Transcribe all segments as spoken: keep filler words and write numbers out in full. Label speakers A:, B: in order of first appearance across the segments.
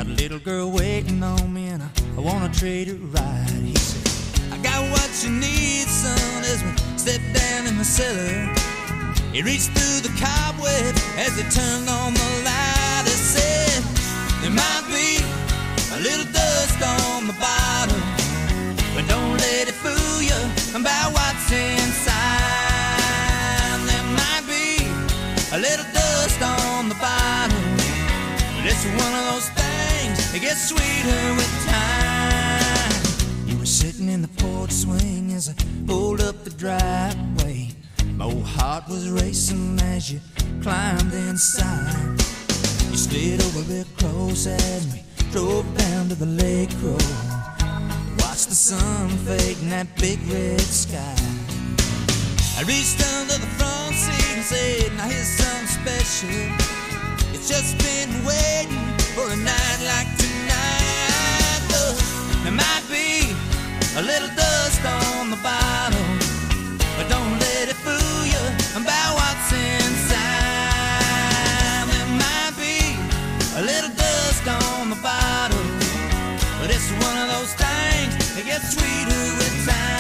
A: Got a little girl waiting on me and I, I wanna treat her right. He said, I got what you need, son, as we step down in the cellar. He reached through the cobweb as he turned on the light. He said, there might be a little dust on the bottom, but don't let it fool you about what's inside. There might be a little dust on the bottom, but it's one of those things that gets sweeter with time. You were sitting in the porch swing as I pulled up the driveway. My old heart was racing as you climbed inside. You slid over real close as we drove down to the lake road. Watched the sun fade in that big red sky. I reached under the front seat and said, now here's something special. It's just been waiting for a night like tonight. Look, there might be a little dust on the bottom, but don't let it fool you about what's inside. There might be a little dust on the bottom, but it's one of those things that gets sweeter with time.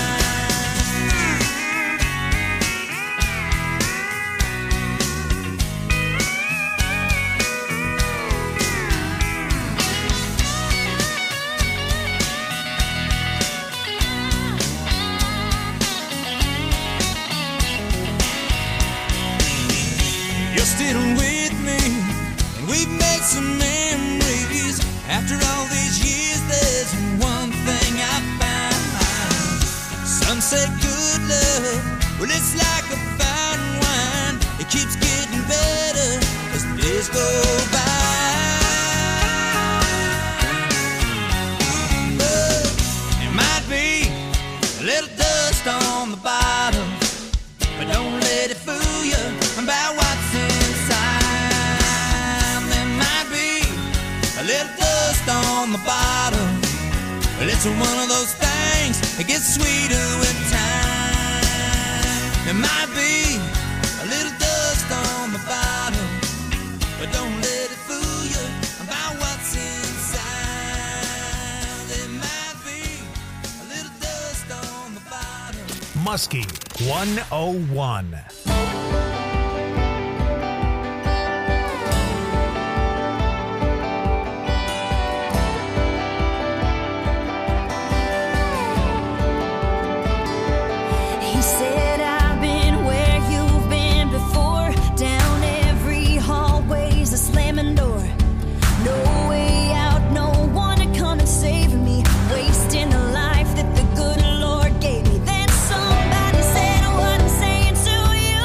A: Still with me, and we've made some memories. After all these years, there's one thing I found. Some say good love, well, it's like a fine wine. It keeps getting better as the days go by. But there might be a little dust on the bottom, but don't let it fool you about what's in. A little dust on the bottom, but it's one of those things that gets sweeter with time. There might be a little dust on the bottom, but don't let it fool you about what's inside. There might be a little dust on the bottom.
B: Muskie one oh one.
C: Somebody said I wasn't saying to you.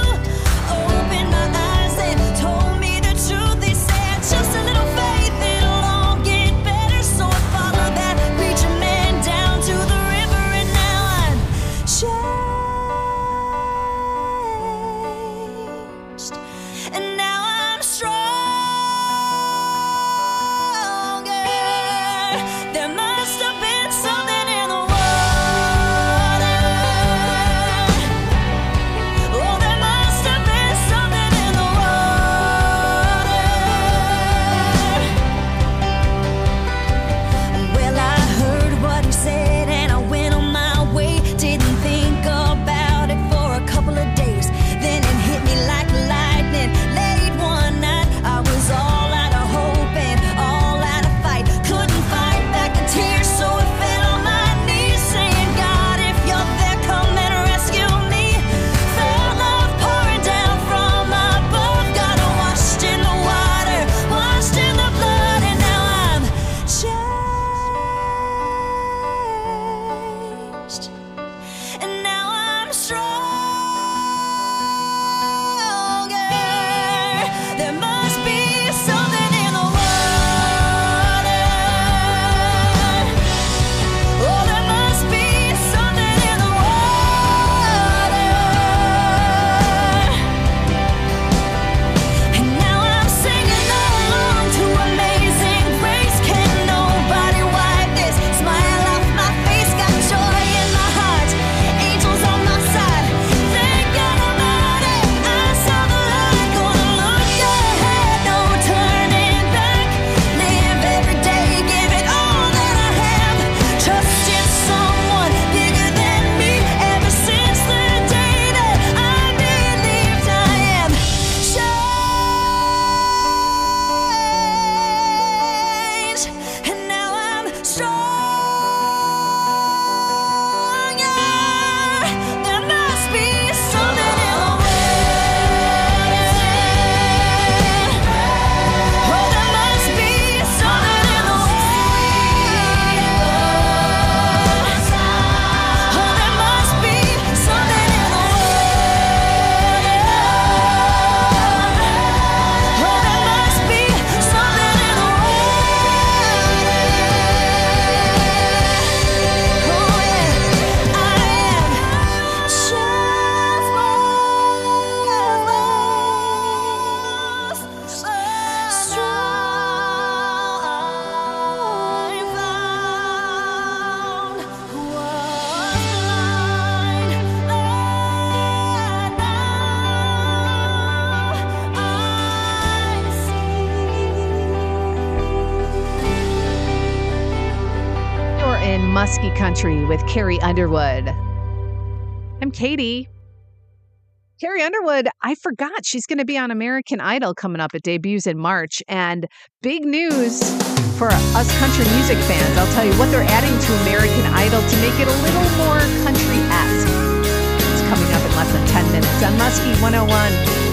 C: Muskie Country with Carrie Underwood. I'm Katie. Carrie Underwood, I forgot she's going to be on American Idol coming up. It debuts in March. And big news for us country music fans. I'll tell you what they're adding to American Idol to make it a little more country-esque. It's coming up in less than ten minutes on Muskie one oh one.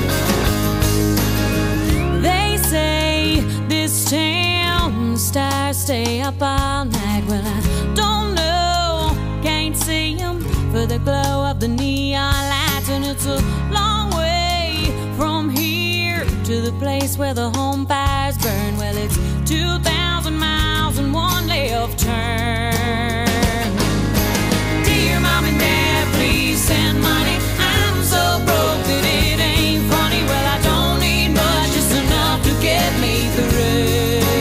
D: They say this town stars stay up all night. Well, I don't know, can't see them for the glow of the neon lights. And it's a long way from here to the place where the home fires burn. Well, it's two thousand miles and one left turn. Dear Mom and Dad, please send money. I'm so broke that it ain't funny. Well, I don't need much, just enough to get me through.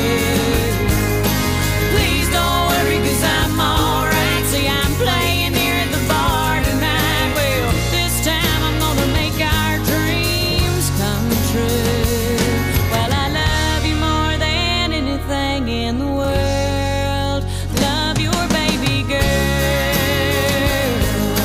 D: Please don't worry, cause I'm alright. See, I'm playing here at the bar tonight. Well, this time I'm gonna make our dreams come true. Well, I love you more than anything in the world. Love your baby girl.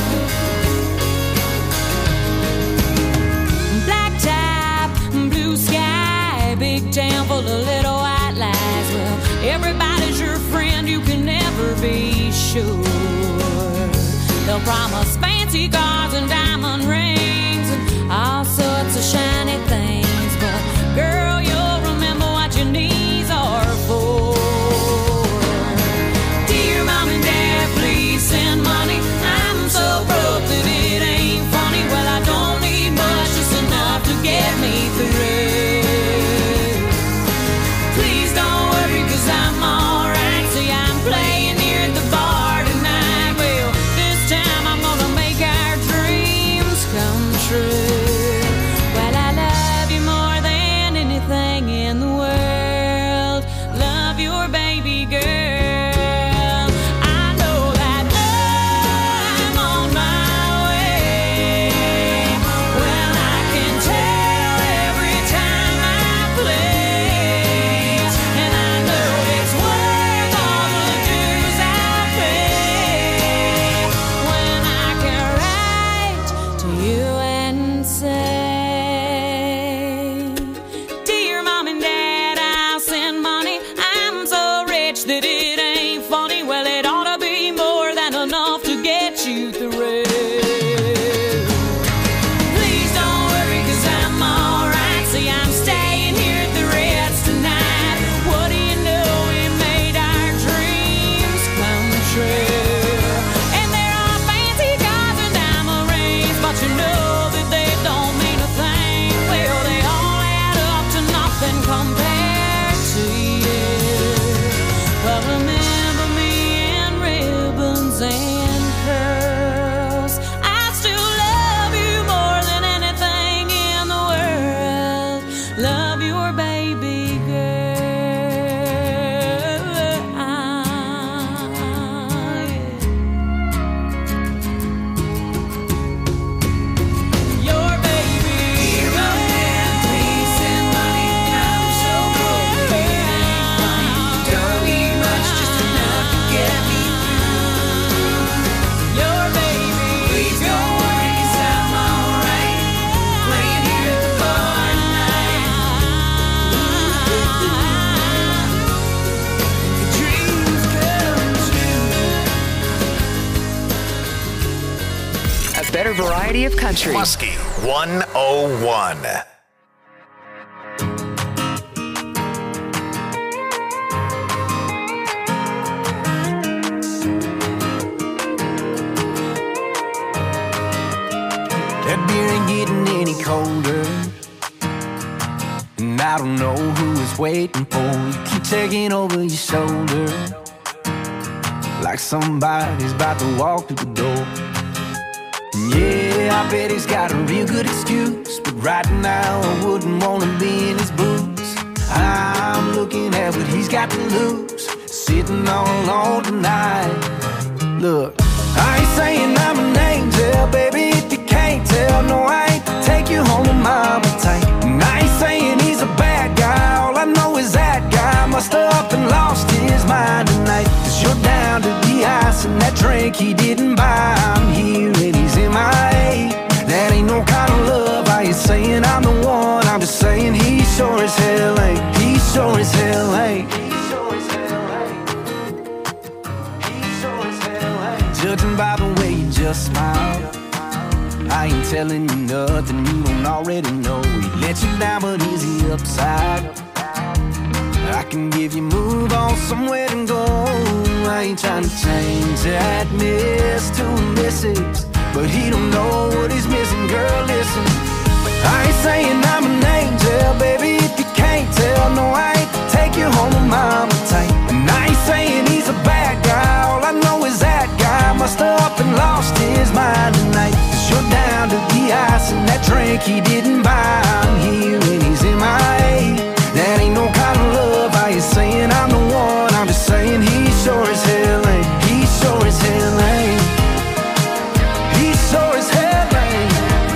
D: Black top, blue sky, big town full of little white lies. Well, everybody's your friend, you can never be sure. They'll promise fancy cars and diamond rings and all sorts of shiny things. But girl, you'll remember what your knees are for. Dear Mom and Dad, please send money. I'm so broke that it ain't funny. Well, I don't need much, just enough to get me through. Please don't worry, cause I'm alright. See, I'm playing here at the bar tonight. Well, this time I'm gonna make our dreams come true. Well, I love you more than anything in the world. Love your baby girl. I know that I'm on my way. Well, I can tell every time I play. And I know it's worth all the dues I pay. When I can write to you and say, Dear Mom and Dad, I'll send money. I'm so rich that it ain't funny. Well, it ought to be more than enough to get you through. Please don't worry, cause I'm alright. See, I'm staying here at the Ritz tonight. What do you know, we made our dreams come true. And there are fancy cars and diamond rings, but you know that they don't mean a thing. Well, they all add up to nothing compared to you. But remember me in ribbons and curls. I still love you more than anything in the world. Love your baby girl. Ah, yeah. Your baby girl. Please send money. I'm so broke that it ain't funny. Don't need much, just enough to get me through. Your baby. Please don't worry, cause I'm alright. Playing here at the bar tonight. Dreams come true.
E: A better variety of country.
B: Muskie one oh one.
A: That beer ain't getting any colder, and I don't know who it's waiting for. You keep checking over your shoulder, like somebody's about to walk through the door. And yeah, I bet he's got a real good excuse, but right now I wouldn't want to be in his boots. I'm looking at what he's got to lose, sitting all alone tonight. Look, I ain't saying I'm an angel, baby, if you can't tell. No, I ain't to take you home with mama tight. And I ain't saying he's a bad guy, all I know is that guy must have up and lost his mind tonight. Cause you're down to the ice
E: drink he didn't buy. I'm here and he's in my A. That ain't no kind of love. I ain't saying I'm the one. I'm just saying he sure as hell ain't. He sure as hell ain't. He sure as hell ain't. He sure as hell ain't. Judging by the way you just smile, I ain't telling you nothing you don't already know. He let you down, but is he upside? I can give you move on somewhere to go. I ain't trying to change that miss to a missus, but he don't know what he's missing. Girl, listen, I ain't saying I'm an angel, baby, if you can't tell. No, I ain't take you home to mama tight. And I ain't saying he's a bad guy. All I know is that guy must have up and lost his mind tonight. Cause you're down to the ice and that drink he didn't buy. I'm here and he's in my A. That ain't no kind of love. I ain't saying I'm the one. I'm just saying he sure as hell ain't. He sure as hell ain't. He sure as hell ain't.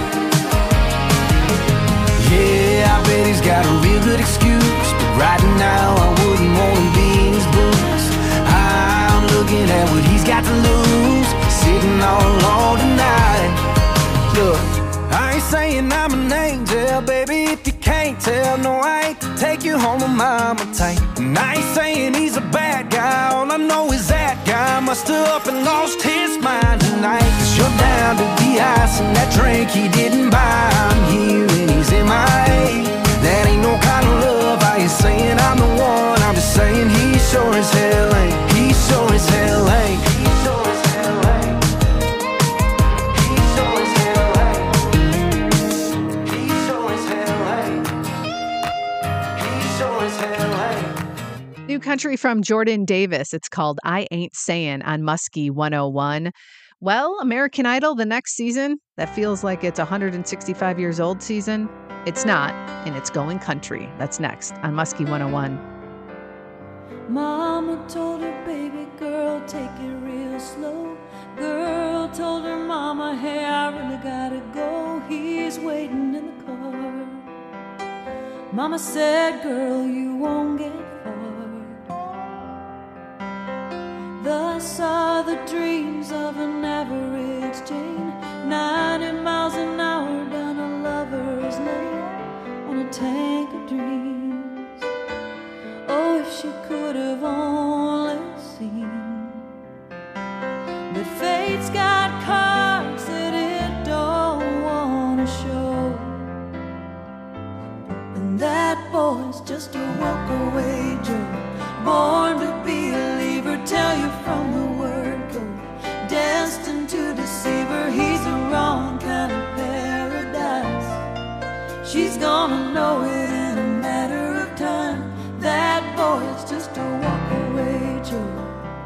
E: Yeah, I bet he's got a real good excuse, but right now I wouldn't want to be in his boots. I'm looking at what he's got to lose, sitting all alone tonight. Look, I ain't saying I'm an angel, baby, if you can't tell. No, I ain't take you home to mama tight. And I ain't saying he's a bad guy. All I know is that guy must have up and lost his mind tonight. Cause you're down to the ice and that drink he didn't buy. I'm here and he's in my A. That ain't no kind of love. I ain't saying I'm the one. I'm just saying he sure as hell ain't. He sure as hell ain't. He sure as hell ain't. He sure as hell ain't. He sure as hell ain't. He sure as hell ain't.
C: New country from Jordan Davis. It's called I Ain't Sayin' on Muskie one oh one. Well, American Idol, the next season, that feels like it's one hundred sixty-five years old season. It's not, and it's going country. That's next on Muskie one oh one.
D: Mama told her baby girl, take it real slow. Girl told her mama, hey, I really gotta go. He's waiting in the car. Mama said, girl, you won't get far. Thus are the dreams of an average Jane, ninety miles an hour down a lover's lane on a tank of dreams. Oh, if she could have only seen that fate's got cards that it don't want to show, and that boy's just a walk-away Joe, born to be a leaver, tell you from the word go, destined to deceive her. He's the wrong kind of paradise. She's gonna know it in a matter of time. That boy is just a walk-away Joe.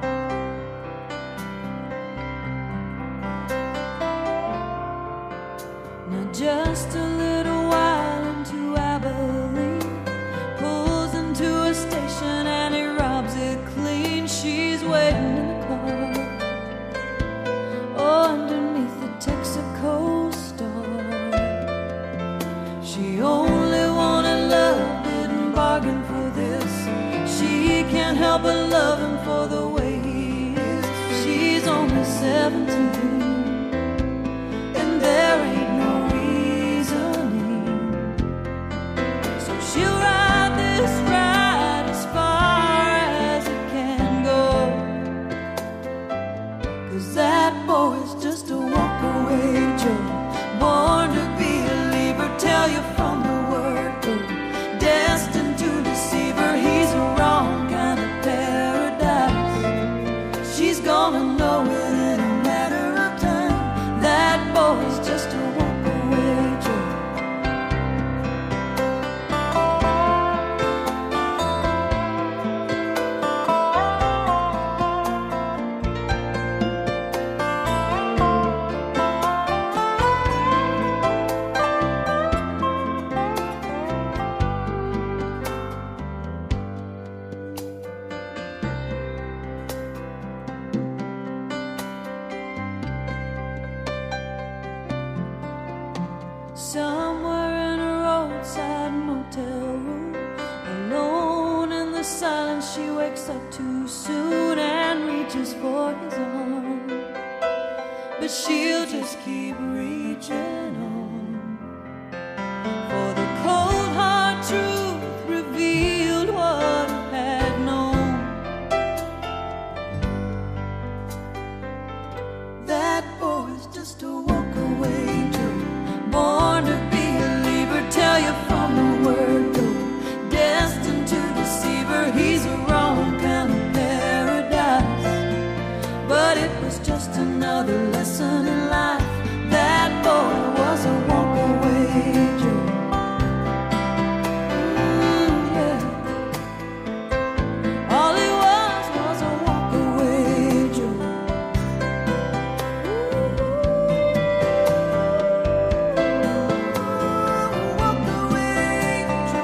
D: Now just a little while into Abilene, pulls into a station and he robs it clean. She's waiting in the car, oh, underneath the Texaco star. She only wanted love, didn't bargain for this. She can't help but love him for the way he is. She's only seventeen, and there ain't no reasoning. So she'll ride this ride as far as it can go, 'cause that boy's just a walk-away Joe, born to be a leaver, tell you from the word go, destined to deceive her. He's a wrong kind of paradise. She's gonna know it in a matter of time. That boy's just a walk-away Joe. Somewhere in a roadside motel room, alone in the silence, she wakes up too soon and reaches for his arm. but she'll just keep reaching on. For the cold hard truth revealed what I had known. That boy's just a walk-away Joe, born to be a leaver, tell you from the word go, destined to deceive her. He's a wrong kind of paradise, but it was just another lesson in life. That boy was a walk-away Joe. Mm, yeah. All he was was a walk-away Joe. Ooh, walk-away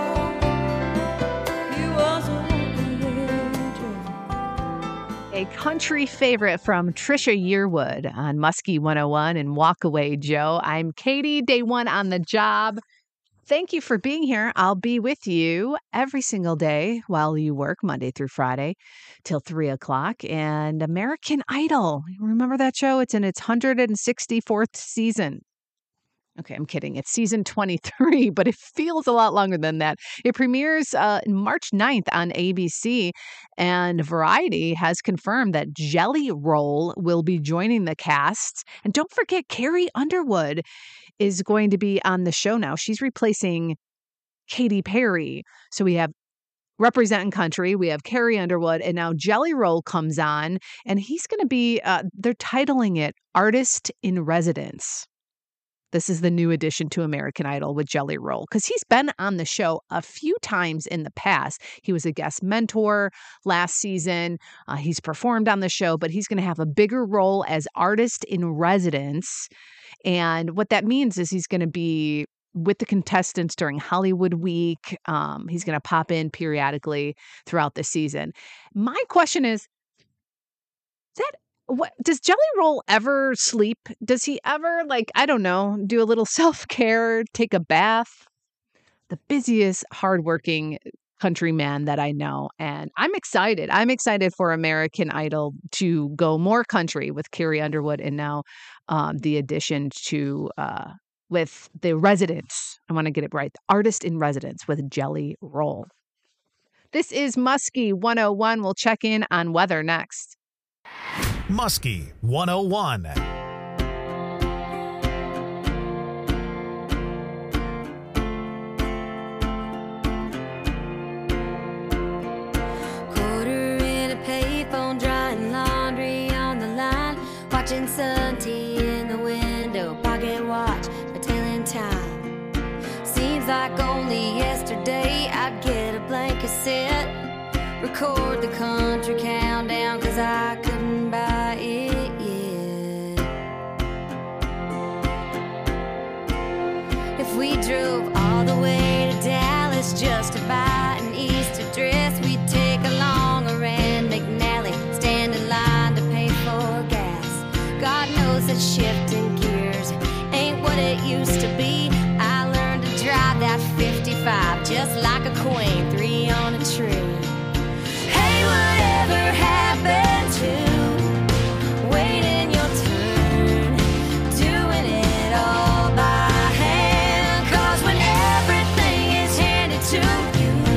D: Joe. He was a walk-away Joe.
C: A country favorite from Trisha Yearwood on Muskie one oh one and Walk Away Joe. I'm Katie, day one on the job. Thank you for being here. I'll be with you every single day while you work, Monday through Friday till three o'clock. And American Idol, remember that show? It's in its one hundred sixty-fourth season. Okay, I'm kidding. It's season twenty-three, but it feels a lot longer than that. It premieres uh, March ninth on A B C, and Variety has confirmed that Jelly Roll will be joining the cast. And don't forget, Carrie Underwood is going to be on the show now. She's replacing Katy Perry. So we have representing country, we have Carrie Underwood, and now Jelly Roll comes on, and he's going to be, uh, they're titling it Artist in Residence. This is the new addition to American Idol with Jelly Roll, because he's been on the show a few times in the past. He was a guest mentor last season. Uh, he's performed on the show, but he's going to have a bigger role as artist in residence. And what that means is he's going to be with the contestants during Hollywood Week. Um, he's going to pop in periodically throughout the season. My question is, is that What does Jelly Roll ever sleep? Does he ever, like, I don't know, do a little self-care, take a bath? The busiest, hardworking countryman that I know. And I'm excited. I'm excited for American Idol to go more country with Carrie Underwood, and now um, the addition to uh, with the residents. I want to get it right. The artist in residence with Jelly Roll. This is Muskie one oh one. We'll check in on weather next.
B: Muskie one oh one.
F: Quarter in a payphone, drying laundry on the line, watching Sun T in the window, pocket watch, my telling time. Seems like only yesterday I'd get a blank cassette, record the country countdown, cause I couldn't buy it yet. If we drove all the way to Dallas just to buy an Easter dress, we'd take along a Rand McNally, stand in line to pay for gas. God knows that shifting gears ain't what it used to be. I learned to drive that fifty-five just like a queen, three on a tree. Whatever happened to waiting your turn, doing it all by hand? Cause when everything is handed to you,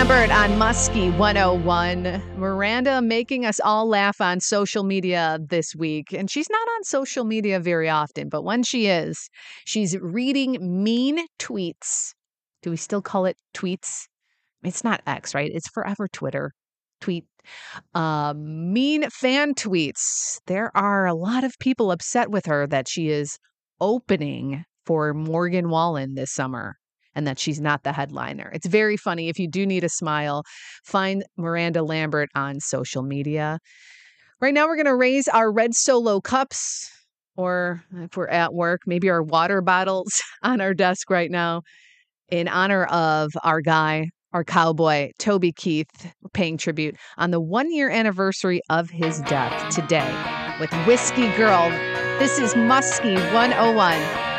C: Lambert on Muskie one oh one. Miranda making us all laugh on social media this week. And she's not on social media very often, but when she is, she's reading mean tweets. Do we still call it tweets? It's not X, right? It's forever Twitter. Tweet. Uh, mean fan tweets. There are a lot of people upset with her that she is opening for Morgan Wallen this summer and that she's not the headliner. It's very funny. If you do need a smile, find Miranda Lambert on social media. Right now, we're going to raise our red Solo cups, or if we're at work, maybe our water bottles on our desk right now, in honor of our guy, our cowboy, Toby Keith. We're paying tribute on the one-year anniversary of his death today with Whiskey Girl. This is Muskie one oh one.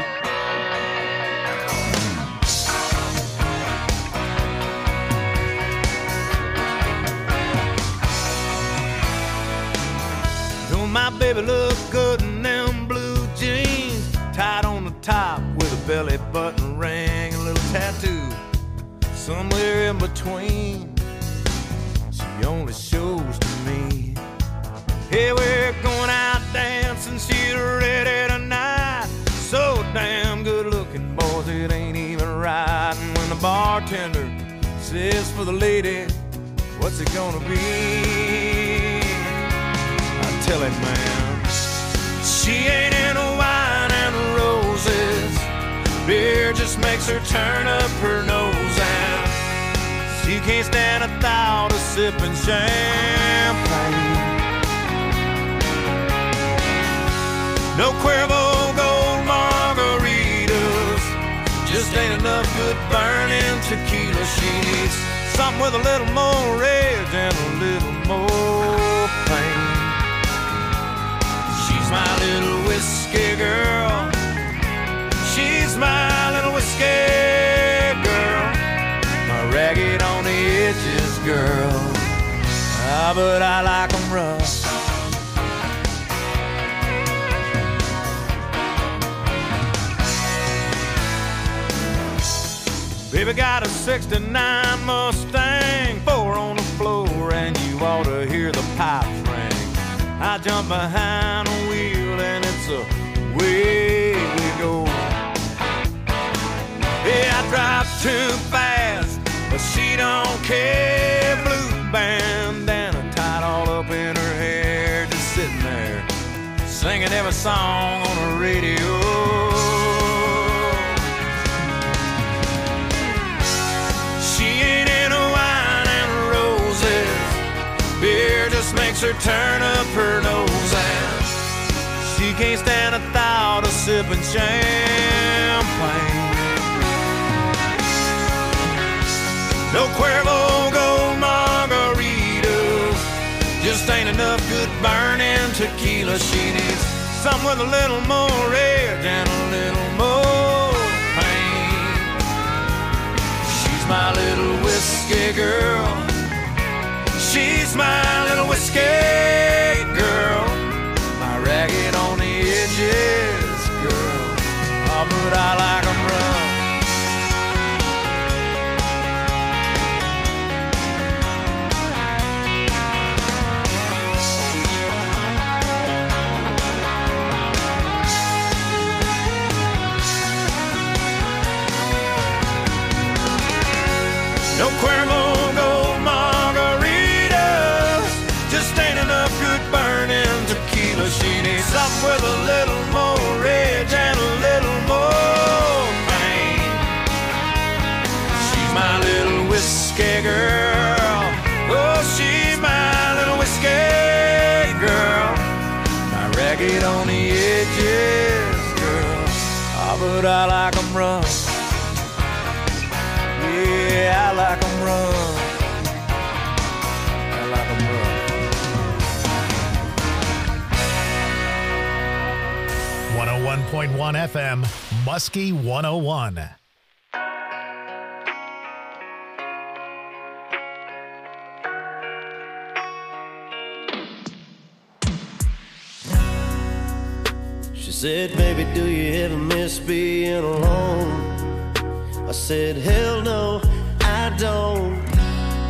A: My baby look good in them blue jeans, tied on the top with a belly button ring, a little tattoo somewhere in between. She only shows to me. Hey, we're going out dancing, she's ready tonight. So damn good looking, boys, it ain't even right. And when the bartender says for the lady, what's it gonna be? Tell it, man. She ain't into wine and roses. Beer just makes her turn up her nose, and she can't stand a thought of sipping champagne. No Cuervo Gold margaritas, just ain't enough good burning tequila. She needs something with a little more rage and a little more pain. She's my little whiskey girl. She's my little whiskey girl. My ragged on the edges girl. Ah, but I like 'em rough. Baby got a sixty-nine Mustang, four on the floor, and you ought to hear the pipes ring. I jump behind the wheel and it's away we go. Yeah, I drive too fast, but she don't care. Blue bandana tied all up in her hair, just sitting there, singing every song on the radio. She ain't into wine and roses. Beer just makes her turn up her nose, and she can't stand a thought of sipping champagne. No Cuervo Gold margaritas, just ain't enough good burning tequila. She needs something with a little more edge and a little more pain. She's my little whiskey girl. She's my little whiskey girl. My ragged on the edges girl. Oh, but I like 'em rough. No Cuervo Gold margaritas, just ain't enough good burning tequila. She needs something with a little more edge and a little more pain. She's my little whiskey girl. Oh, she's my little whiskey girl. My ragged on the edges girl. Oh, but I like 'em rough. Yeah, I like 'em rough. I like 'em rough.
B: one oh one point one F M, Muskie one oh one.
G: She said, baby, do you ever miss being alone? I said, hell no, I don't.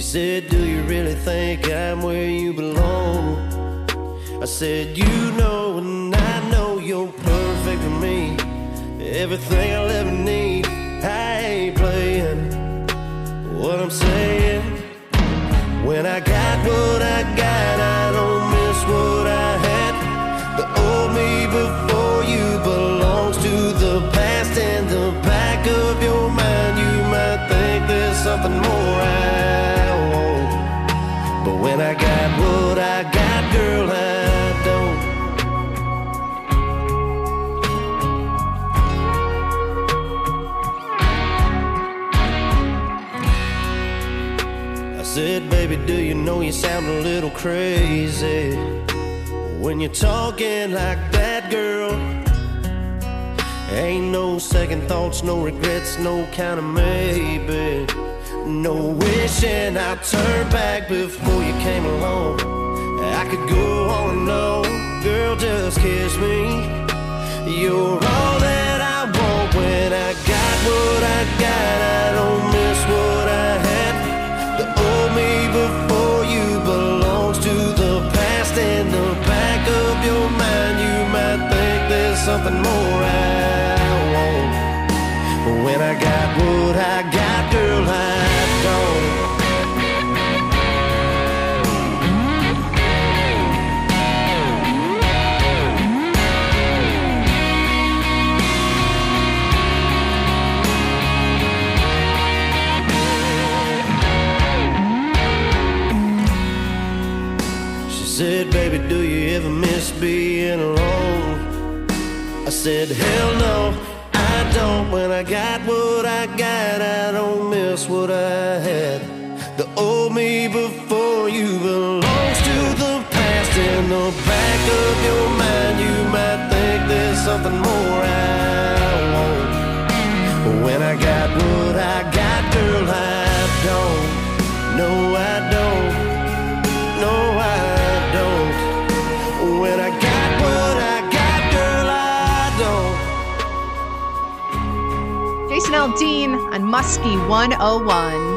G: said, do you really think I'm where you belong? I said, you know and I know you're perfect for me. Everything I'll ever need, I ain't playing. What I'm saying, when I got what I got, I don't miss what I had. The old me before you belongs to the past. In the back of your mind, you might think there's something more I want. But when I got what I got, girl, I don't. I said, baby, do you know you sound a little crazy when you're talking like that, girl? Ain't no second thoughts, no regrets, no kind of maybe. No wishing I'd turn back before you came along. I could go on and on, girl, just kiss me. You're all that I want. When I got what I got, I don't miss what I had. The old me before you belongs to the past. In the back of your mind, you might think there's something more I want. But when I got what I got, girl, I don't. Said, baby, do you ever miss being alone? I said, hell no, I don't. When I got what I got, I don't miss what I had. The old me before you belongs to the past. In the back of your mind, you might think there's something more I want. But when I got what I got, girl, I don't. No, I don't. No, I don't. When I got what I got, girl, I don't.
C: Jason Aldean on Muskie one oh one.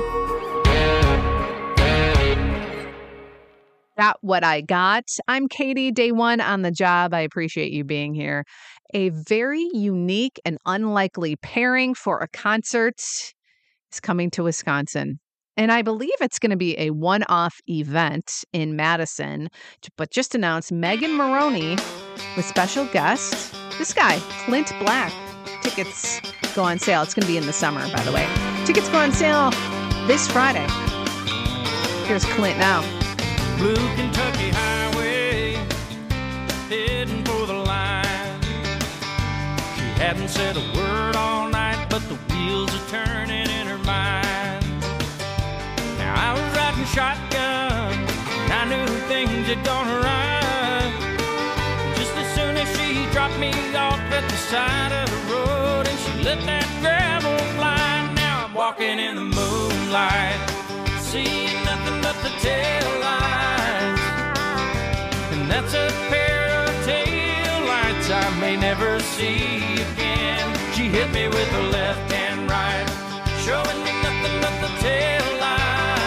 C: Got what I got. I'm Katie, day one on the job. I appreciate you being here. A very unique and unlikely pairing for a concert is coming to Wisconsin. And I believe it's going to be a one-off event in Madison, but just announced Megan Maroney with special guest, this guy, Clint Black. Tickets go on sale. It's going to be in the summer, by the way. Tickets go on sale this Friday. Here's Clint now.
H: Blue Kentucky Highway, heading for the line. She hadn't said a word all night, but the wheels are turning in her mind. I was riding shotgun, and I knew things had gone right. Just as soon as she dropped me off at the side of the road, and she let that gravel fly. Now I'm walking in the moonlight, seeing nothing but the tail lights. And that's a pair of tail lights I may never see again. She hit me with her left and right, showing me nothing but the tail lights.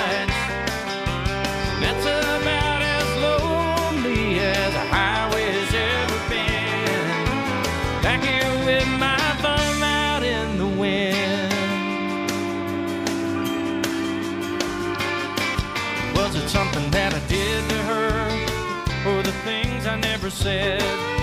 H: That's about as lonely as a highway's ever been. Back here with my thumb out in the wind. Was it something that I did to her, or the things I never said?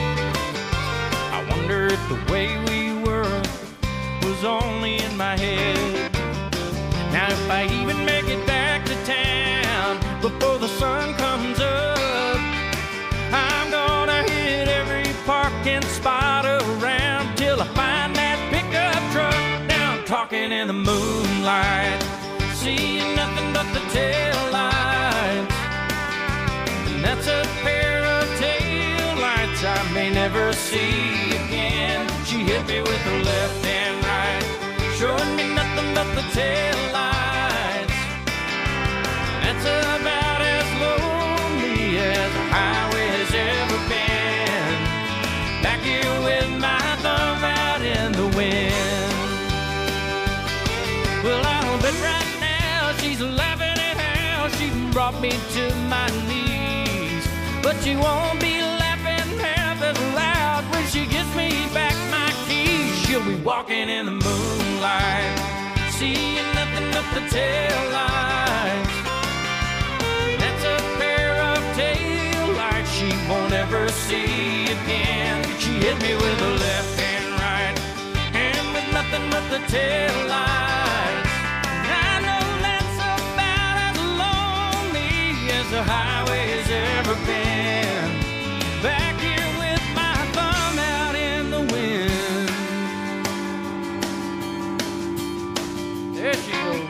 H: I wonder if the way we were was only in my head. Now if I even make it back to town before the sun comes up, I'm gonna hit every parking spot around till I find that pickup truck. Now I'm talking in the moonlight, seeing nothing but the tail lights. And that's a pair of tail lights I may never see again. She hit me with her left and right, showing me nothing but the tail lights. That's about as lonely as a highway has ever been. Back here with my thumb out in the wind. Well, I don't bet right now she's laughing at how brought me to my knees. But she won't be laughing half as loud when she gives me back my keys. She'll be walking in the moonlight, seeing nothing but the taillights. That's a pair of taillights she won't ever see again. She hit me with a left and right, and with nothing but the taillights. I know that's about as lonely as the highway has ever been. Back here with my thumb out in the wind. There she goes.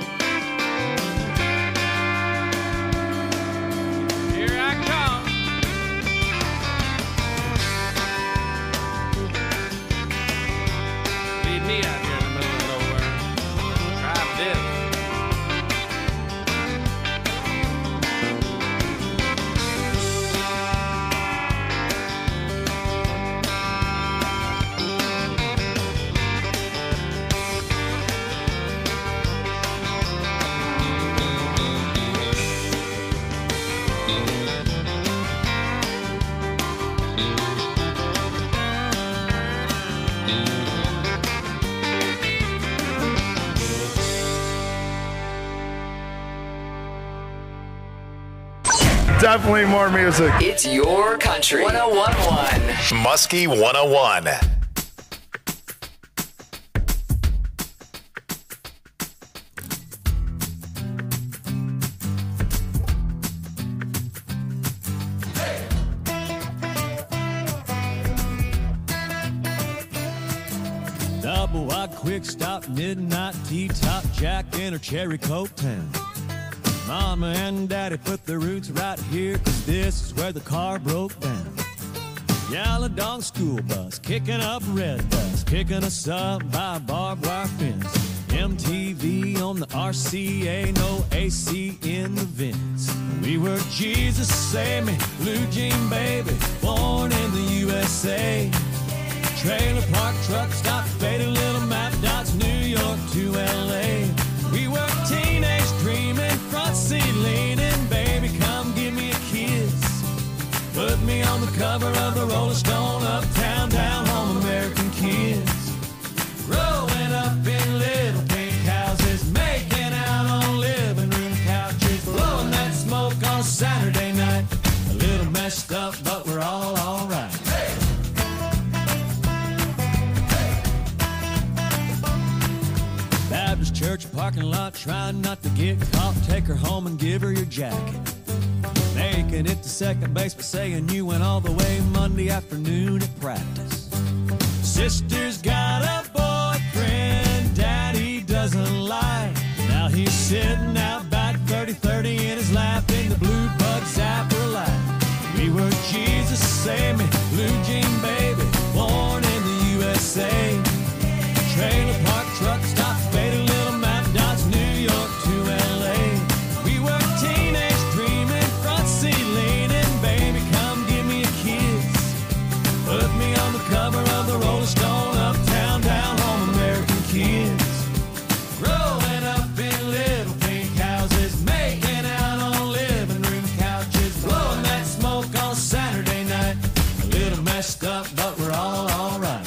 H: Here I come. Leave me out here in the middle of nowhere. Try this.
I: Definitely more music.
J: It's your country. one oh one point one.
B: Muskie one oh one.
K: Double wide quick stop, midnight T-top Jack in her cherry coke town. Mama and Daddy put their roots right here, 'cause this is where the car broke down. Yellow dog school bus, kicking up red dust, picking us up by a barbed wire fence. M T V on the R C A, no A C in the vents. We were Jesus Save Me, Blue Jean Baby, born in the U S A. Trailer park truck stop, faded little map dots, New York to L A. We were teenage dreaming, front seat leaning, baby, come give me a kiss. Put me on the cover of the Rolling Stone, uptown, down home, American kids. Growing up in little pink houses, making out on living room couches, blowing that smoke on Saturday night. A little messed up, but we're all alright. Baptist church parking lot, trying not to get caught. Take her home and give her your jacket. Making it to second base, but saying you went all the way Monday afternoon at practice. Sister's got a boyfriend Daddy doesn't like. Now he's sitting out back, thirty thirty in his lap, in the blue bug zapper light. We were Jesus Save Me, Blue Jean Baby, born in the U S A. Trailer park truck stop, faded little map dots, New York to L A. We were teenage dreaming, front seat leaning, baby, come give me a kiss. Put me on the cover of the Rolling Stone, uptown, down home, American kids. Growing up in little pink houses, making out on living room couches, blowing that smoke on Saturday night. A little messed up, but we're all alright.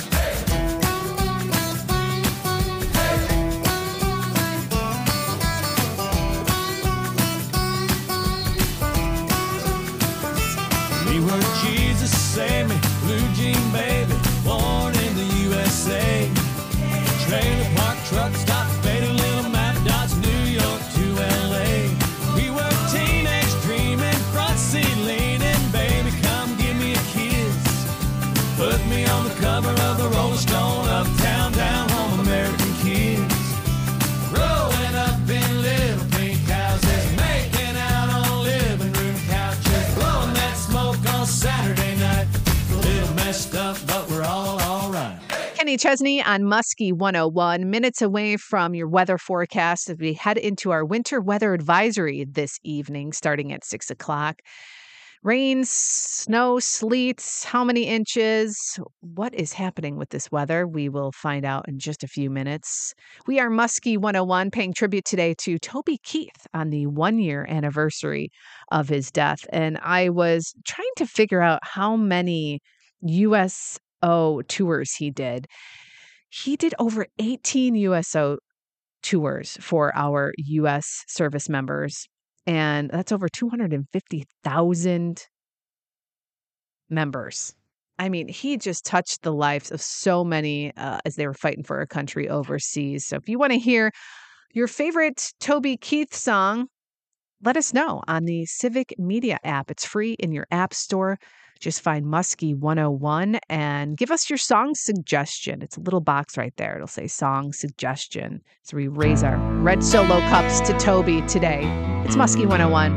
K: We were Jesus Save Me, Blue Jean Baby, born in the U S A. Trailer park truck stop, faded little map dots, New York to L A. We were teenage dreaming, front seat leaning, baby, come give me a kiss. Put me on the cover of the Rolling Stone, uptown, down home, American kids. Growing up in little pink houses, making out on living room couches, blowing that smoke on Saturday night. A little messed up, but we're all alright.
C: Kenny Chesney on Muskie one oh one, minutes away from your weather forecast as we head into our winter weather advisory this evening, starting at six o'clock. Rain, snow, sleet, how many inches? What is happening with this weather? We will find out in just a few minutes. We are Muskie one oh one, paying tribute today to Toby Keith on the one-year anniversary of his death. And I was trying to figure out how many U S O tours he did. He did over eighteen U S O tours for our U S service members. And that's over two hundred fifty thousand members. I mean, he just touched the lives of so many uh, as they were fighting for our country overseas. So if you want to hear your favorite Toby Keith song, let us know on the Civic Media app. It's free in your app store. Just find Muskie one oh one and give us your song suggestion. It's a little box right there. It'll say song suggestion. So we raise our red solo cups to Toby today. It's Muskie one oh one.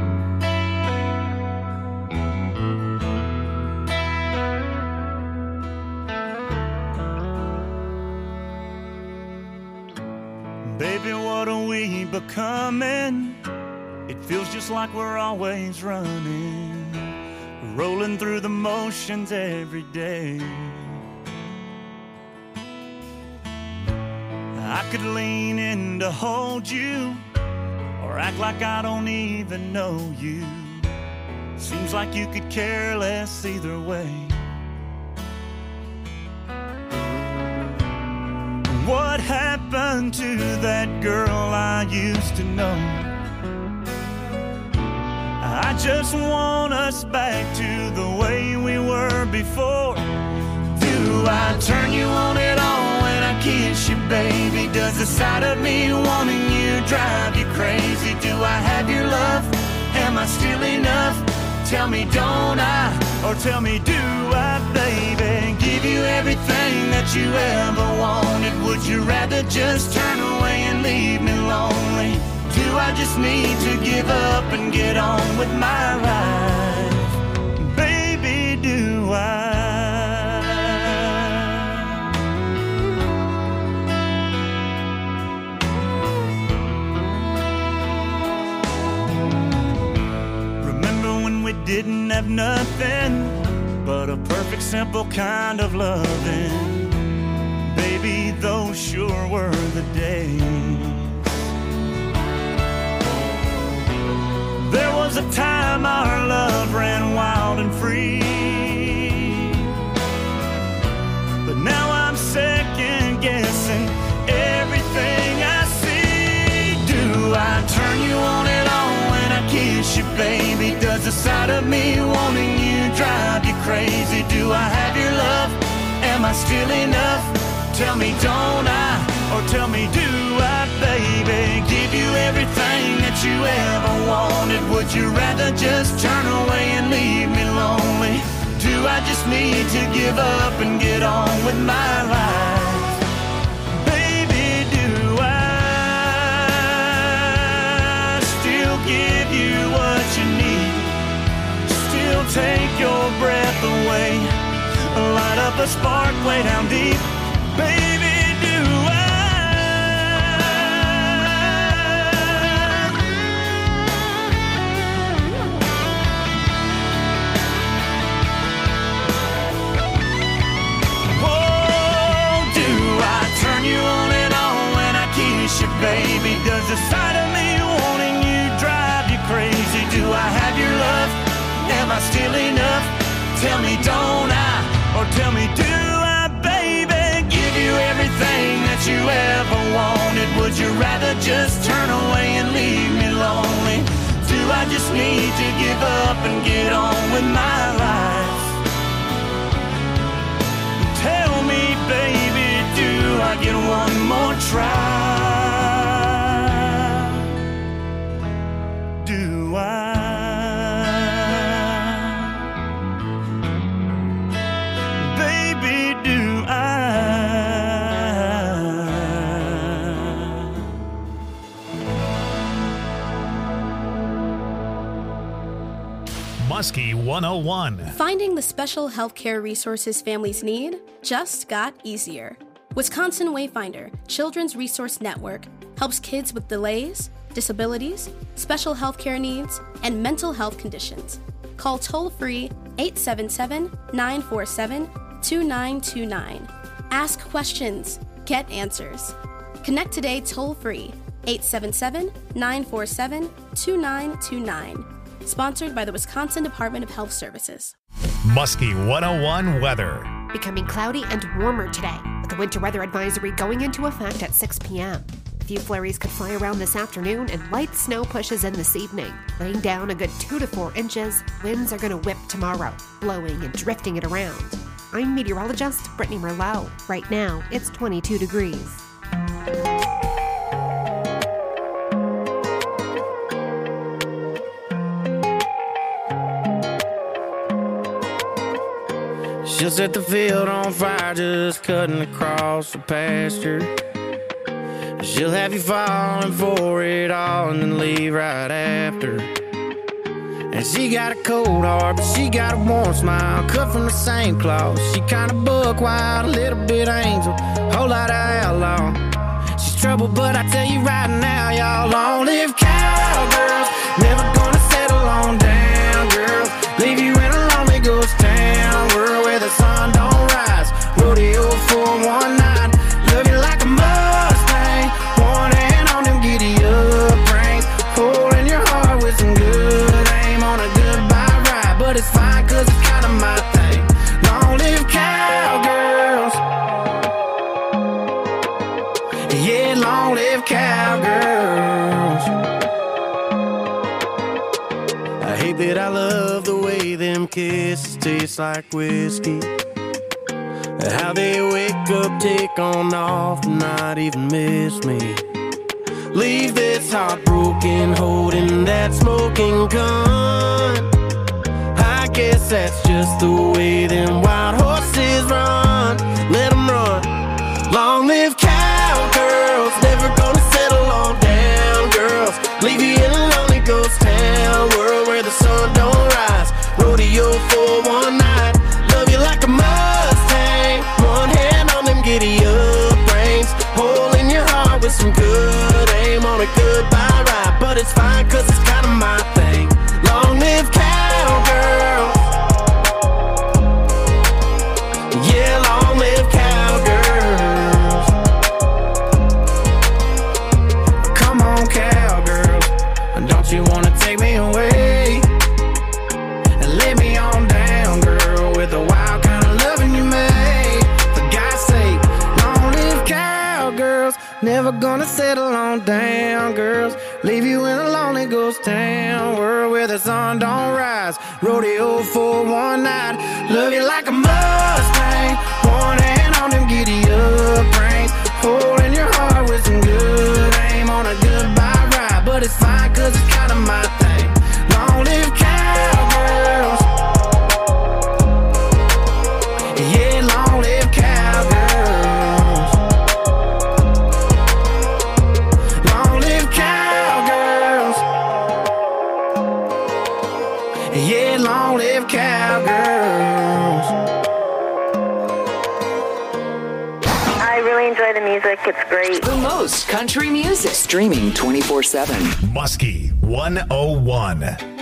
K: Baby, what are we becoming? It feels just like we're always running, rolling through the motions every day. I could lean in to hold you, or act like I don't even know you. Seems like you could care less either way. What happened to that girl I used to know? I just want us back to the way we were before. Do I turn you on at all when I kiss you, baby? Does the sight of me wanting you drive you crazy? Do I have your love? Am I still enough? Tell me, don't I? Or tell me, do I, baby? Give you everything that you ever wanted. Would you rather just turn away and leave me lonely? Do I just need to give up and get on with my life? Baby, do I? Remember when we didn't have nothing but a perfect, simple kind of loving? Baby, those sure were the days. There was a time our love ran wild and free, but now I'm second guessing everything I see. Do I turn you on at all when I kiss you, baby? Does the sight of me wanting you drive you crazy? Do I have your love? Am I still enough? Tell me, don't I? Or tell me, do I, baby? Give you everything that you ever wanted. Would you rather just turn away and leave me lonely? Do I just need to give up and get on with my life? Baby, do I still give you what you need? Still take your breath away, light up a spark way down deep. Baby, do baby, does the sight of me wanting you drive you crazy? Do I have your love? Am I still enough? Tell me, don't I? Or tell me, do I, baby? Give you everything that you ever wanted. Would you rather just turn away and leave me lonely? Do I just need to give up and get on with my life? Tell me, baby, do I get one more try? Do I? Baby, do I?
B: Muskie one oh one.
L: Finding the special healthcare resources families need just got easier. Wisconsin Wayfinder Children's Resource Network helps kids with delays, disabilities, special healthcare needs, and mental health conditions. Call toll-free eight seven seven, nine four seven, two nine two nine. Ask questions. Get answers. Connect today toll-free eight seven seven, nine four seven, two nine two nine. Sponsored by the Wisconsin Department of Health Services.
B: Muskie one oh one weather.
M: Becoming cloudy and warmer today, with the winter weather advisory going into effect at six p.m. A few flurries could fly around this afternoon, and light snow pushes in this evening, laying down a good two to four inches. Winds are going to whip tomorrow, blowing and drifting it around. I'm meteorologist Brittany Merlot. Right now, it's twenty-two degrees.
G: She'll set the field on fire just cutting across the pasture. She'll have you falling for it all and then leave right after. And she got a cold heart, but she got a warm smile, cut from the same cloth. She kinda buck wild, a little bit angel, whole lot of outlaw. She's trouble, but I tell you right now, y'all, long live cowgirls. Never gonna settle on down, girls. Leave you in a lonely ghost town, world where the sun don't rise. Rodeo for one night, love you like a Mustang. One hand on them giddy up reins, holding your heart with some good aim on a goodbye ride. But it's fine, cause it's kinda my thing. Long live cowgirls. Yeah, long live cowgirls. I hate that I love the way them kisses taste like whiskey. How they wake up, take on off, and not even miss me. Leave this heart broken, holding that smoking gun. I guess that's just the way them wild horses run. Let them run. Long live cowgirls, never gonna settle on down, girls. Leave you in a lonely ghost town, world where the sun don't rise. Rodeo for one night, love you like a Mustang. One hand on them giddy up reins, holding your heart with some good aim on a goodbye ride. But it's fine, cause it's kinda my thing. Long live cowgirls. Yeah, long live cowgirls. Come on, cowgirls, don't you wanna take me away and lay me on down, girl, with the wild kind of loving you made. For God's sake, long live cowgirls. Never gonna settle on down, girls. Leave you in a lonely ghost town, world where the sun don't rise. Rodeo for one night, love you like a Mustang. One hand on them giddy up reins, holding your heart with some good aim on a goodbye ride. But it's fine, cause it's kinda my thing. Long live cowgirls. Yeah, long live cowgirls. Long live cowgirls. Yeah, long live cowgirls.
N: I really enjoy the music. It's great.
J: The most country music. Streaming twenty-four seven.
B: Muskie one oh one.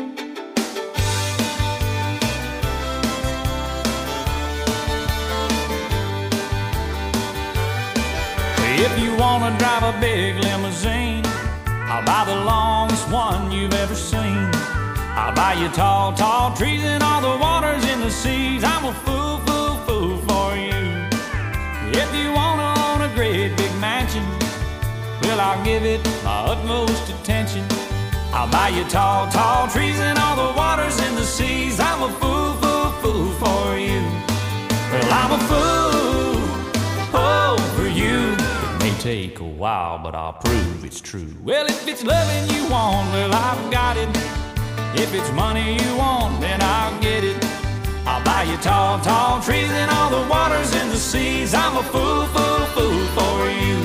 H: If you wanna drive a big limousine, I'll buy the longest one you've ever seen. I'll buy you tall, tall trees and all the waters in the seas. I'm a fool, fool, fool for you. If you wanna own a great big mansion, well, I'll give it my utmost attention. I'll buy you tall, tall trees and all the waters in the seas. I'm a fool, fool, fool for you. Well, I'm a fool, oh, for you. It may take a while, but I'll prove it's true. Well, if it's loving you want, well, I've got it. If it's money you want, then I'll get it. I'll buy you tall, tall trees and all the waters in the seas. I'm a fool, fool, fool for you.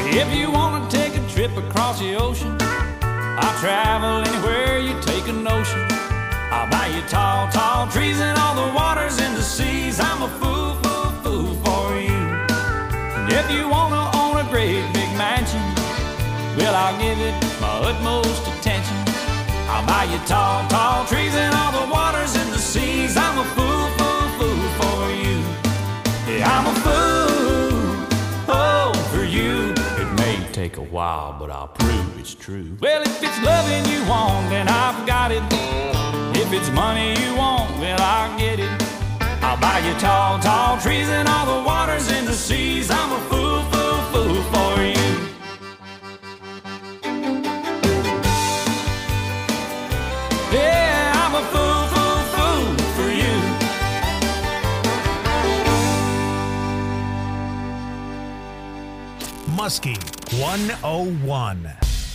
H: If you want to take a trip across the ocean, I'll travel anywhere you take a notion. I'll buy you tall, tall trees and all the waters in the seas. I'm a fool, fool, fool for you. And if you want to own a great big mansion, well, I'll give it my utmost attention. I'll buy you tall, tall trees and all the waters in the seas. I'm a fool, fool, fool for you. Yeah, I'm a fool, oh, for you. It may take a while, but I'll prove it's true. Well, if it's loving you want, then I've got it. If it's money you want, well, I'll get it. I'll buy you tall, tall trees and all the waters in the seas. I'm a fool, fool, fool for you. Yeah, I'm a fool, fool, fool for you.
B: Muskie one oh one.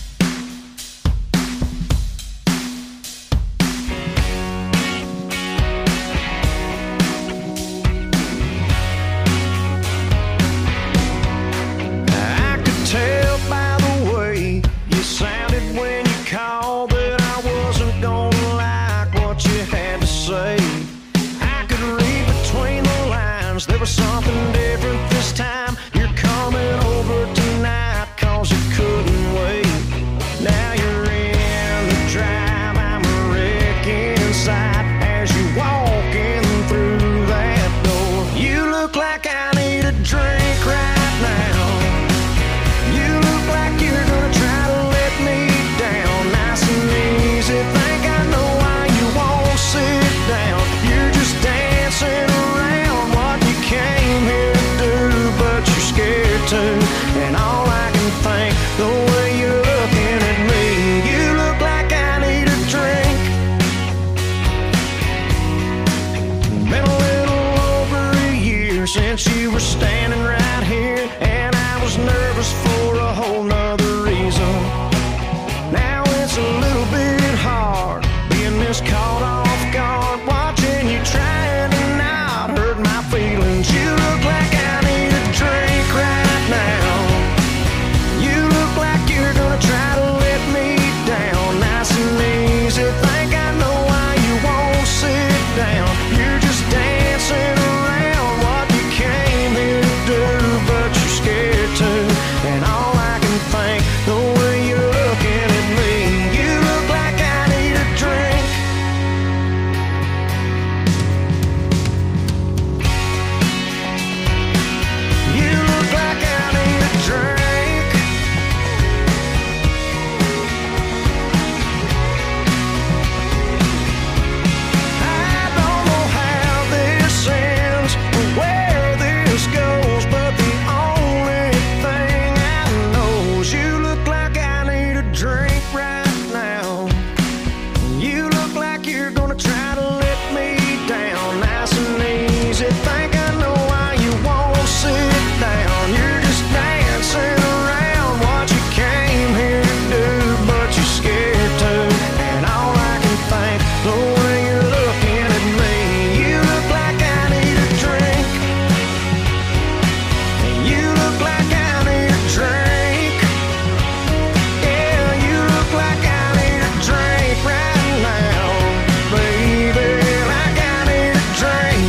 G: I could tell by the way you sounded when you called that I wasn't gonna like what you had to say. I could read between the lines, there was something different this time. You're coming over tonight cause you couldn't wait. Now you're in the drive, I'm a wreck inside as you're walking through that door. You look like I need a drink right now. You look like you're gonna try to let me down nice and easy. Think I know why you won't sit down. You're just dancing around what you came here to do, but you're scared to. And all I can think, the way you're looking at me, you look like I need a drink. Been a little over a year since you were standing right here, and I was nervous for a whole nother reason. Now it's a little bit hard being this caught off guard, watching you trying to not hurt my feelings. You look like I need a drink right now. You look like you're gonna try to let me down nice and easy. Think I know why you won't sit down. You're just dancing around what you came here to do, but you're scared to. And all I can think, the way you're looking at me, you look like I need a drink. You look like I need a drink. I don't know how this ends or where this goes, but the only thing I know is you look like I need a drink right now. You look like you're gonna try to let me down nice and easy. Think I know why you won't sit down. You're just dancing around what you came here to do, but you're scared to. And all I can think, the way you're looking at me, you look like I need a drink. And you look like I need a drink. Yeah, you look like I need a drink right now, baby. Like I need a drink.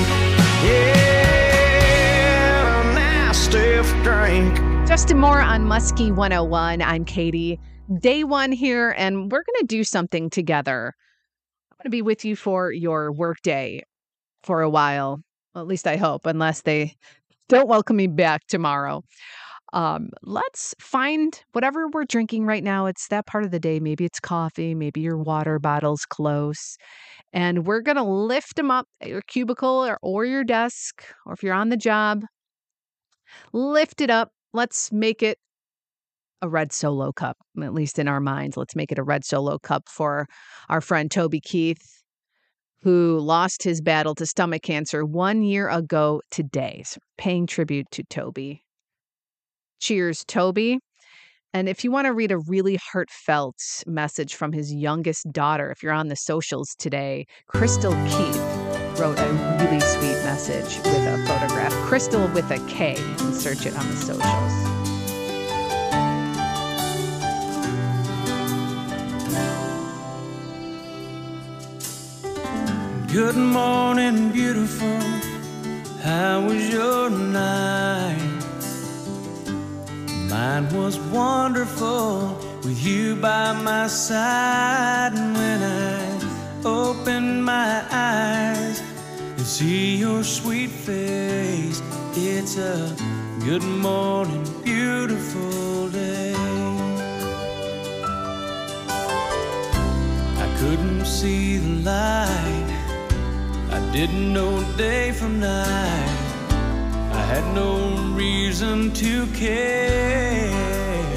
G: Yeah, a nice stiff drink.
C: Justin Moore on Muskie one oh one. I'm Katie. Day one here, and we're going to do something together. I'm going to be with you for your workday for a while. Well, at least I hope, unless they don't welcome me back tomorrow. Um, let's find whatever we're drinking right now. It's that part of the day. Maybe it's coffee. Maybe your water bottle's close. And we're going to lift them up at your cubicle or, or your desk, or if you're on the job, lift it up. Let's make it a red Solo cup, at least in our minds. Let's make it a red Solo cup for our friend Toby Keith, who lost his battle to stomach cancer one year ago today. So paying tribute to Toby. Cheers, Toby. And if you want to read a really heartfelt message from his youngest daughter, if you're on the socials today, Crystal Keith wrote a really sweet message with a photograph. Crystal with a K. You can search it on the socials.
H: Good morning, beautiful. How was your night? Mine was wonderful with you by my side. And when I opened my eyes and see your sweet face, it's a good morning, beautiful day. I couldn't see the light, I didn't know day from night, I had no reason to care.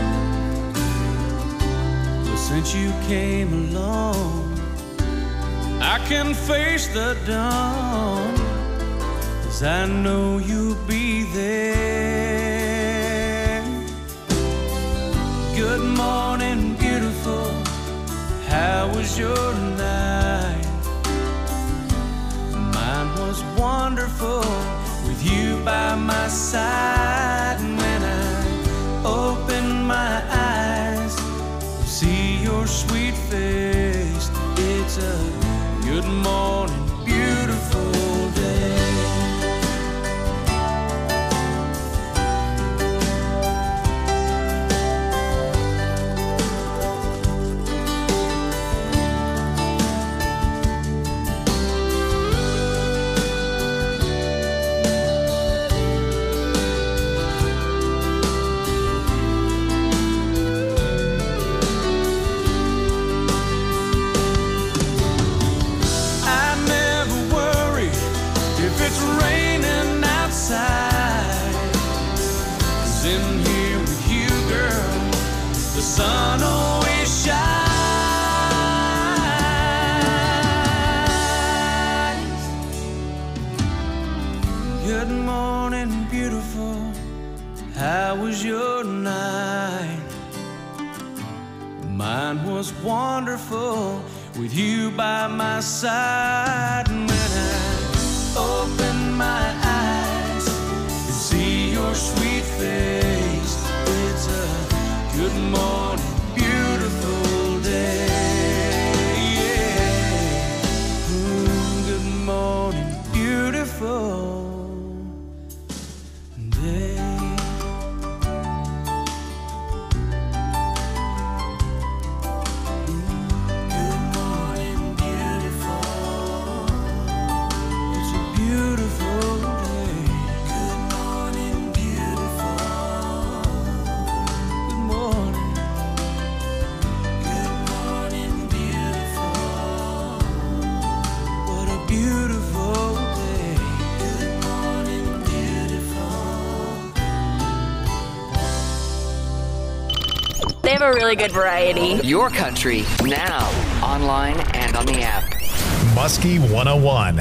H: But since you came along, I can face the dawn, 'cause I know you'll be there. Good morning, beautiful. How was your night? Mine was wonderful with you by my side. And when I open my eyes, see your sweet face, it's a good morning, beautiful day. Sun always shines. Good morning, beautiful. How was your night? Mine was wonderful with you by my side. And when I open my eyes and see your sweet face, it's a good morning, beautiful day. Yeah. Mm, good morning, beautiful day. Good morning, beautiful. It's a beautiful day. Good morning, beautiful. Good morning. Good morning, beautiful. What a beautiful day. Good morning, beautiful.
O: They have a really good variety.
J: Your country, now, online and on the app.
B: Muskie one oh one.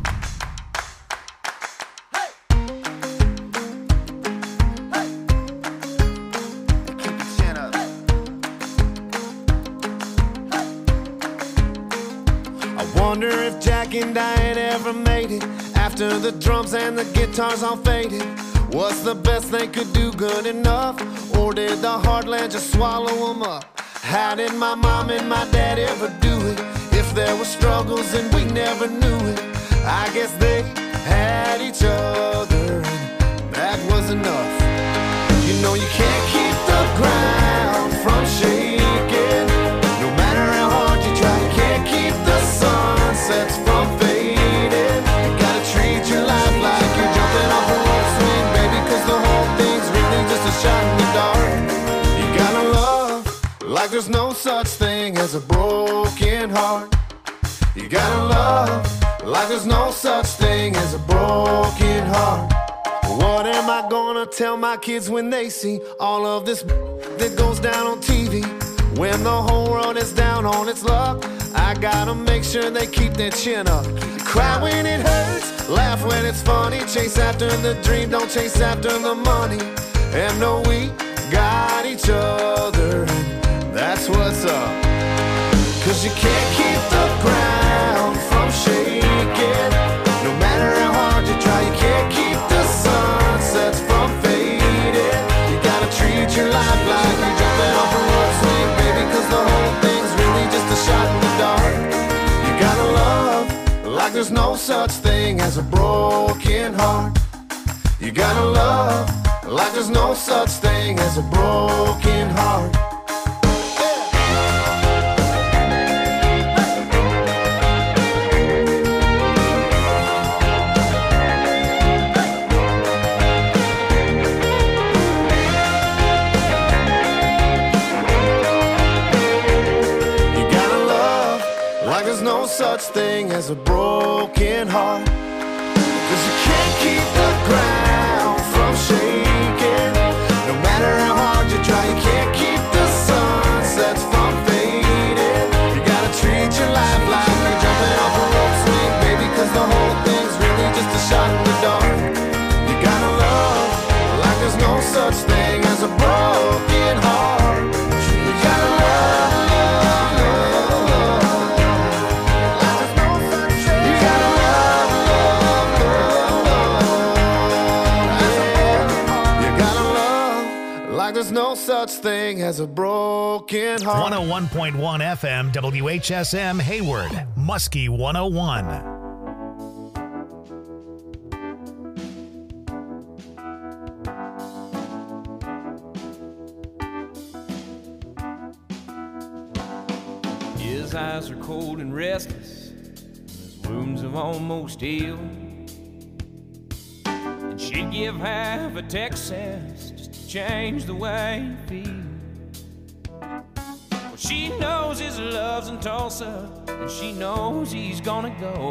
G: Wonder if Jack and Diane ever made it after the drums and the guitars all faded. Was the best they could do good enough, or did the heartland just swallow them up? How did my mom and my dad ever do it? If there were struggles and we never knew it, I guess they had each other and that was enough. You know you can't keep the ground from shaking, no matter how hard you try. You can't keep the sunsets from fading. You gotta treat your life like you're jumping off a rope swing, baby, 'cause the whole thing's really just a shot in the dark. You gotta love like there's no such thing as a broken heart. You gotta love like there's no such thing as a broken heart. What am I gonna tell my kids when they see all of this that goes down on T V? When the whole world is down on its luck, I gotta make sure they keep their chin up. Cry when it hurts, laugh when it's funny. Chase after the dream, don't chase after the money. And know we got each other, and that's what's up. 'Cause you can't keep the ground from shaking, no matter how hard you try. You can't keep the sunsets from fading. You gotta treat your life like you're jumping off a rope swing, baby, 'cause the whole thing's really just a shot in the dark. You gotta love
E: such thing as a broken heart. You gotta love like there's no such thing as a broken heart. Such thing as a broken heart, 'cause you can't keep the ground from shaking. No matter how hard you try, you can't keep the sunsets from fading. You gotta treat your life like you're jumping off a rope swing, baby, 'cause the whole thing's really just a shot in the dark. You gotta love like there's no such thing as a broken heart. You gotta love. There's no such thing as a broken heart.
B: one oh one point one F M, W H S M, Hayward, Muskie one oh one.
H: His eyes are cold and restless, his wounds have almost healed. And she'd give half a Texas change the way you feel. Well, she knows his love's in Tulsa, and she knows he's gonna go.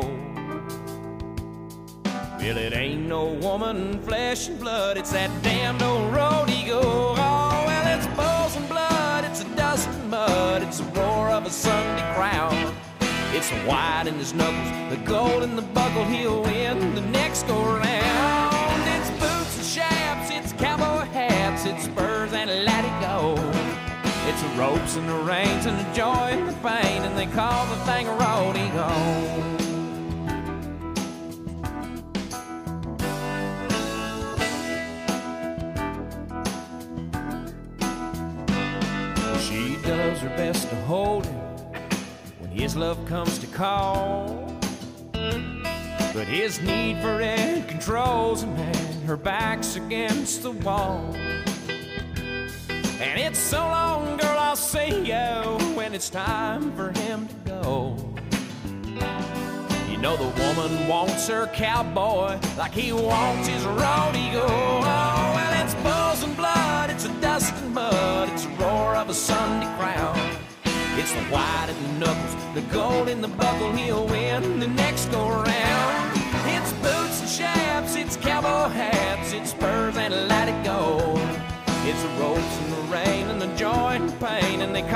H: Well, it ain't no woman, flesh and blood, it's that damned old road he go. Oh, well, it's bulls and blood, it's a dust and mud, it's the roar of a Sunday crowd. It's the white in his knuckles, the gold in the buckle, he'll win the next go round. It's boots and chaps, it's cowboy hats, it's spurs and let it go. It's the ropes and the reins and the joy and the pain, and they call the thing a rodeo. She does her best to hold him when his love comes to call. But his need for it controls him, and her back's against the wall. And it's so long, girl, I'll see you when it's time for him to go. You know the woman wants her cowboy like he wants his rodeo. Oh, well, it's bulls and blood, it's a dust and mud, it's the roar of a Sunday crowd. It's the white in the knuckles, the gold in the buckle, he'll win the next go round. It's boots and chaps, it's cowboy hats, it's spurs and let it go. It's the ropes and the rain and the joy and the pain, and they